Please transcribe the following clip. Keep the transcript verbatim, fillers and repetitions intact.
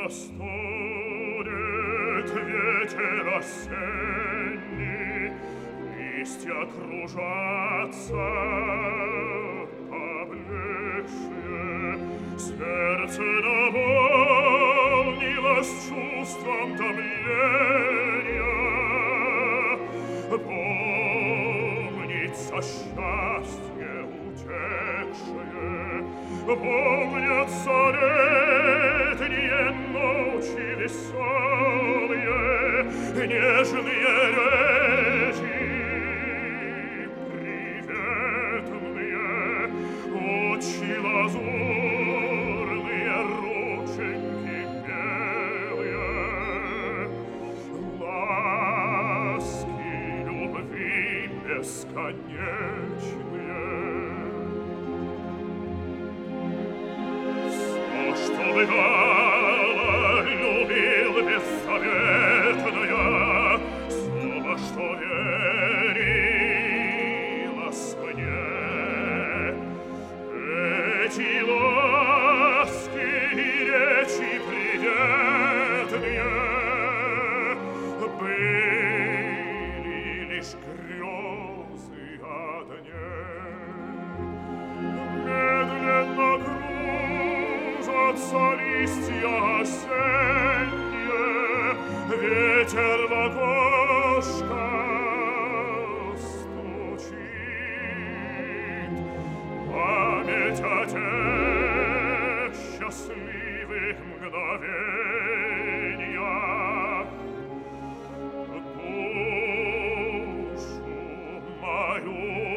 стонет ветер осенний, листья кружатся поблекшие, сердце наполнилось чувством томления. Помнится счастье утекшее, помнятся летние ночи веселые, нежные речи приветные, очи лазурные, рученьки белые, ласки любви бесконечные. Что бывало, любил бессоветная, слово, что верилось мне. Эти ласки и речи приветные были лишь грезы о дне. Медленно кружатся листья осенние, ветер в окошко стучит. Память о тех счастливых мгновениях душу мою